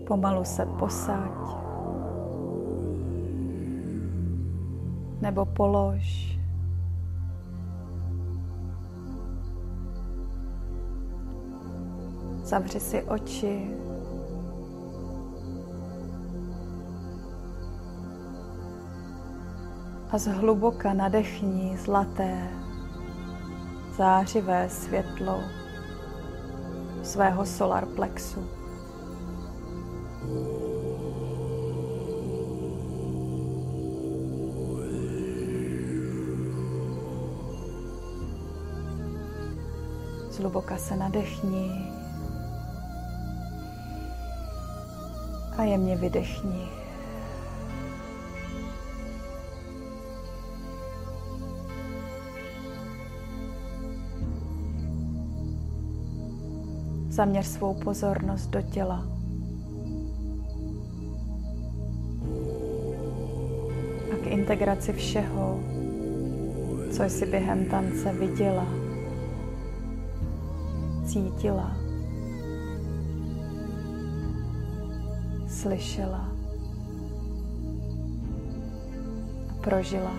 Pomalu se posaď nebo polož. Zavři si oči a zhluboka nadechni zlaté, zářivé světlo svého solar plexu. Zhluboka se nadechni a jemně vydechni. Zaměř svou pozornost do těla. A k integraci všeho, co jsi během tance viděla, cítila, slyšela a prožila.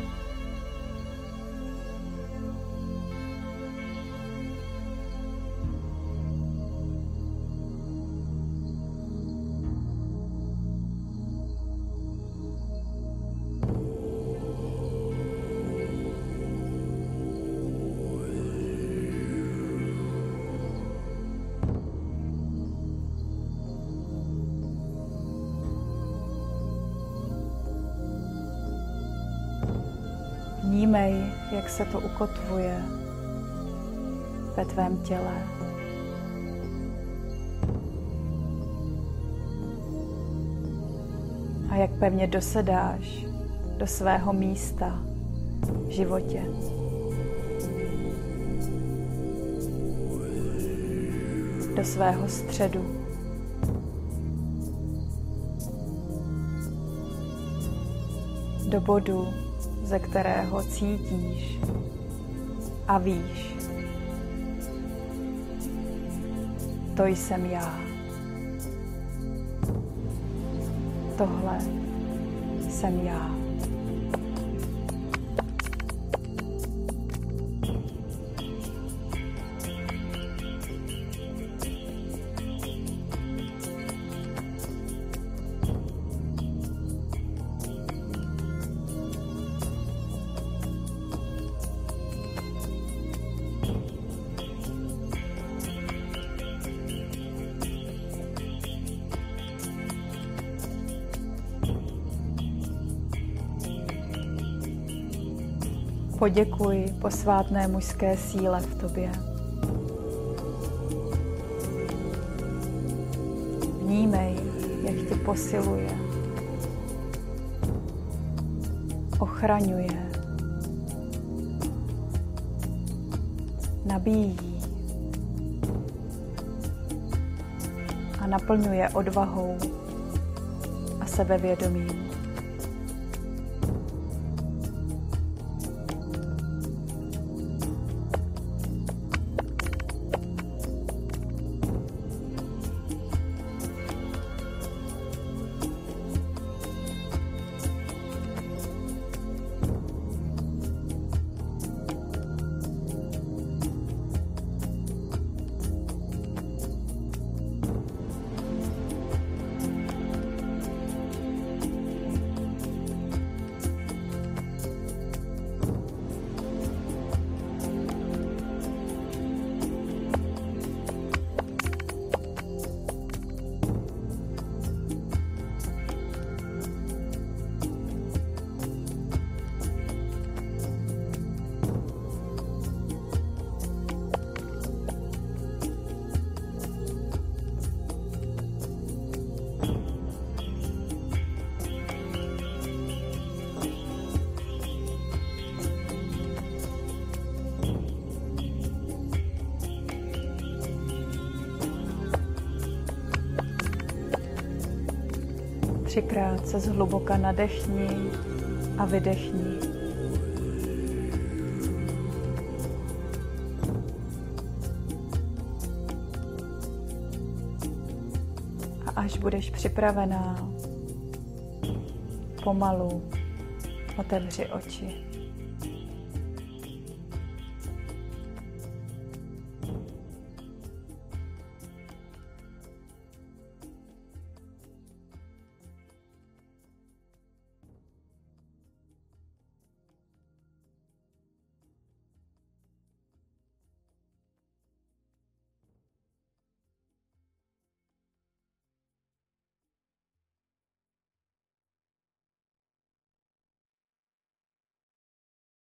Vnímej, jak se to ukotvuje ve tvém těle. A jak pevně dosedáš do svého místa v životě. Do svého středu. Do bodu, ze kterého cítíš a víš, to jsem já. Tohle jsem já. Poděkuj posvátné mužské síle v tobě. Vnímej, jak tě posiluje, ochraňuje, nabíjí a naplňuje odvahou a sebevědomím. Třikrát se zhluboka nadechni a vydechni. A až budeš připravená, pomalu otevři oči.